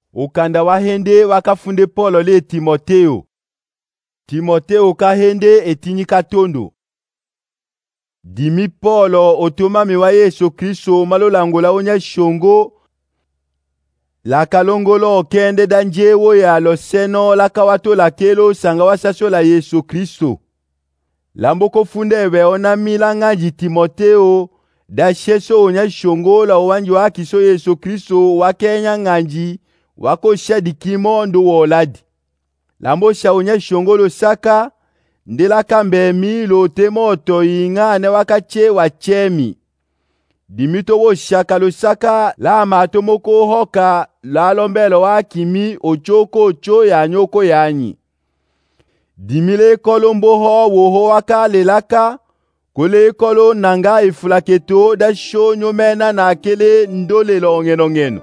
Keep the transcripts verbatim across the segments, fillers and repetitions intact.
ukanda wahende wakafunde Paulo le Timoteo. Timoteo kahende etinyi katondo. Dimi Paulo otomami wa Yesu Kristo malolangola onya shongo la kalongolo kende danjewo ya lo seno la kawato la kelo sanga wasaso la Yesu Kristo. Lamboko funde we ona milangaji Timoteo da sheso onya shongo la wanji wa kiso Yesu Kristo wa Kenya nganji wako shadi kimondo woladi. Lambo sha onya shongo lo saka ndela kambe mi lo temoto ingane wakache wachemi. Dimito wo shaka lo saka la matomoko hoka la lombelo wa kimi ochoko ocho ya nyoko yanyi. Dimile kolombo ho wo ho waka lelaka kole kolo nanga ifulaketo da shonyo mena na kele ndole longeno ngeno.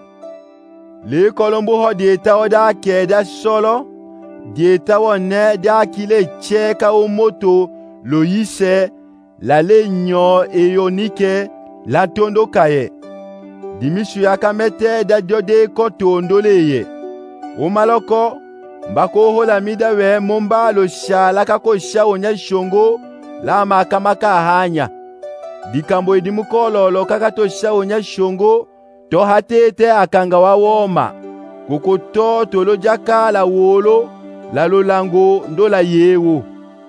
Le kolombo ho dieta oda keda solo dieta wone da kile cheka o moto lo yise la lenyo eyonike la tondo kaye. Dimishu yakamete da jode koto ndoleye. O maloko mbako hola midawe momba lo sha laka ko sha onya shongo la makamaka hanya. Dikambo edimukolo lo kakato sha onya shongo to hatete akanga wawoma. Kokoto tolo jaka la wolo la lolango ndola yewo.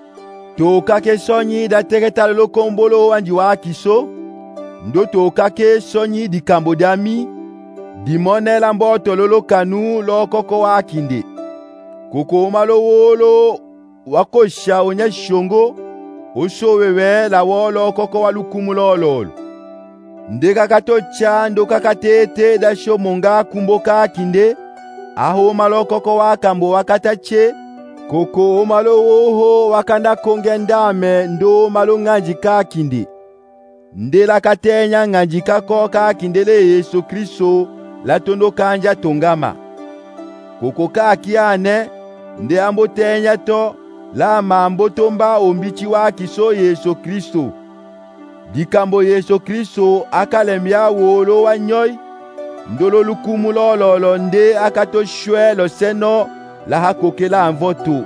To kake sonyi da teketa lo kombolo wanji wa kiso. Ndo to kake sonyi di kambodami. Dimone lambo tololo kanu lo koko wa kinde. Koko malo wolo wako sha onya shongo. Oso wewe la wolo koko wa lukumulo lolo. Ndeka kato cha ndo kakatete da sho monga kumboka kinde. Aho malo koko wa kambo wakatache. Koko malo woho wakanda kongendame ndo malo nganjika kinde. Ndela katenya nganjika koka kindele Yesu Kristo la tondo kanja tongama. Koko kakiane nde ambo tenya to la mambo tomba ombichi wa kiso Yesu Kristo. Dikambo Yesu Kristo akalemya wolo wanyoi ndolo lukumu lolo nde akato shwe lo seno la hakokela anvoto.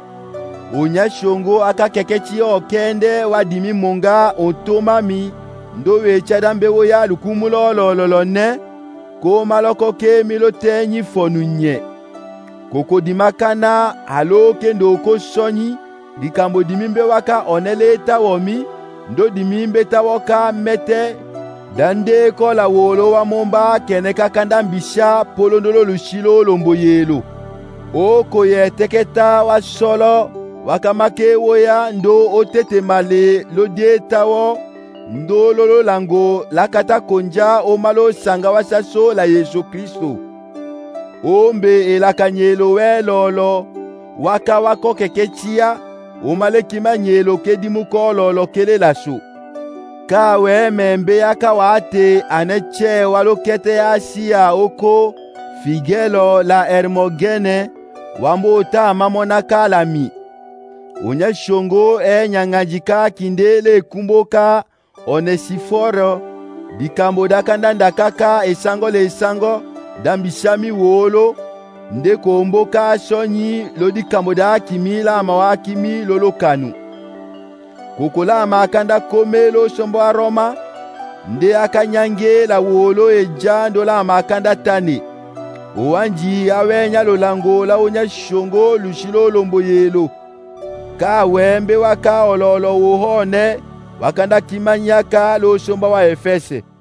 Onya shongo akakekechi okende wadimi monga otomami ndo wecha dambewo ya lukumu lolo ne ko maloko ke milotenyi fonunye. Koko dimakana halo kendo ko sonyi dikambo dimimbe waka oneleta womi ndo dimimbe tawoka mete dande ko la wolo wa momba kene kakanda mbisha polondolo lushilo lomboyelo. Oko ye teketa wa solo wakamake woya ndo otete male lo dietawo ndo lolo lango lakata konja o malo sanga wasaso la Yesu Kristo. Ombe elakanyelo we lolo waka wako kekechia o malekima nyelo kedimuko lolo kele laso. Kawe membe yaka wate aneche walokete asia oko Figelo la Hermogene wambo ta mamona kalami. Onya shongo e nyangajika kindele kumboka Onesiforo dikambo dakandanda kaka esango le esango dambishami wolo nde komboka sonyi lo dikambo da kimila mawakimi lolo kanu. Kokola makanda komelo sombo a Roma nde akanyange la wolo ejando la makanda tane. Owanji awenya lolango la onya shongo lushilo lomboyelo. Ka wembe waka ololo wohone wakanda kimanyaka lo somba wa Efese.